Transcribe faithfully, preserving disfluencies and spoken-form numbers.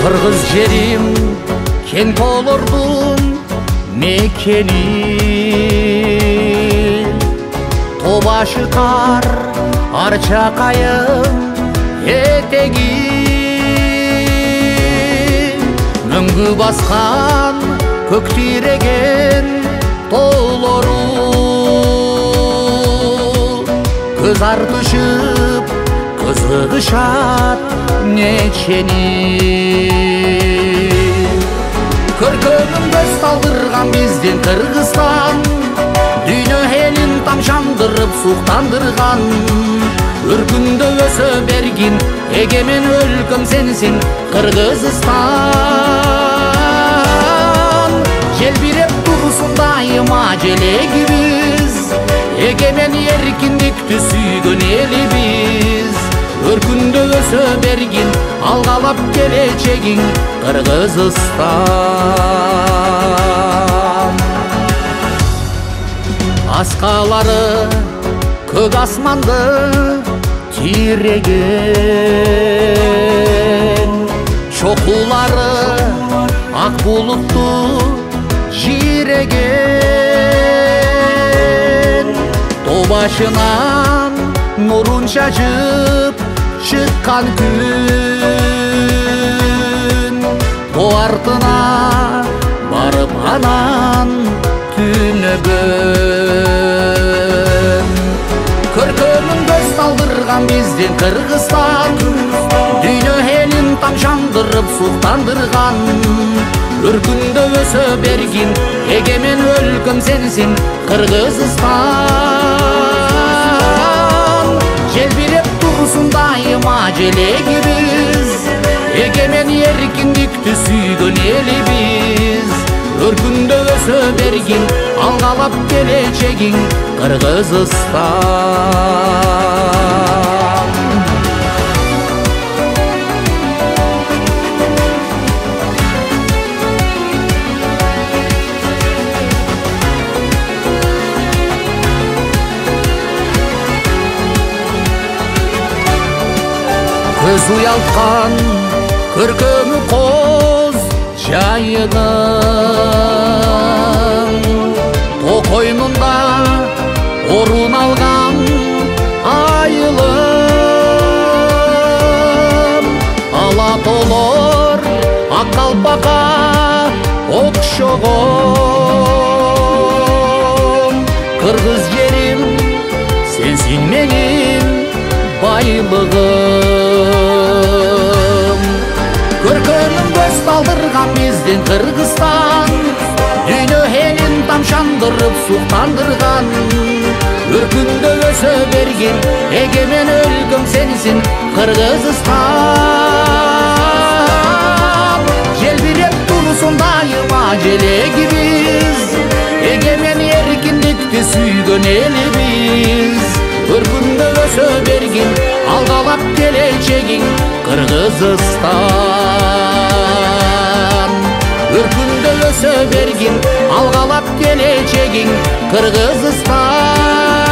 Kırgız jerim ken kolordum mekeni, Tobaşı kar arça kayım etegi, Möңгү басқан көк тиреген тоолору, көз артышып кызыгышат нечени. Көркөмүн көз талдырган биздин Кыргызстан, дүйнө элин тамшандырып суктандырган, өркүндө өсө бергин эгемен өлкөм сенсиң Кыргызстан. Желбиреп турсун дайыма желегибиз, эгемен эркиндикти сүйгөн элибиз. Өркүндө өсө бергин алгалап келечегиң Кыргызстан. Аскалары көк асманды тиреген, чокулары ак булутту жиреген, тоо башынан нурун чачып чыккан күн, тоо артына барып анан түнөгөн. Көркөмүн көз талдырган биздин Кыргызстан, дүйнө элин тамшандырып суктандырган, өркүндө өсө бергин эгемен өлкөм сенсиң Кыргызстан. Желбиреп турсун дайыма желегибиз, эгемен эркиндикти сүйгөн элибиз. Өркүндө өсө бергин алгалап келечегиң Кыргызстан. Көз уялткан көркөмү коз жайының, тоо койнунда орун алган айылым, ала тоолор ак калпакка окшогон. Кыргыз жерим сенсиң менин байлыгым. Көркөмүн көз талдырган биздин Кыргызстан, дүйнө элин тамшандырып суктандырган, өркүндө өсө бергин эгемен өлкөм сенсиң Кыргызстан. Желбиреп турсун дайыма желегибиз, эгемен эркиндикти сүйгөн элибиз. Өркүндө өсө бергин алгалап келечегиң Кыргызстан. Өркүндө өсө бергин алгалап келечегиң Кыргызстан.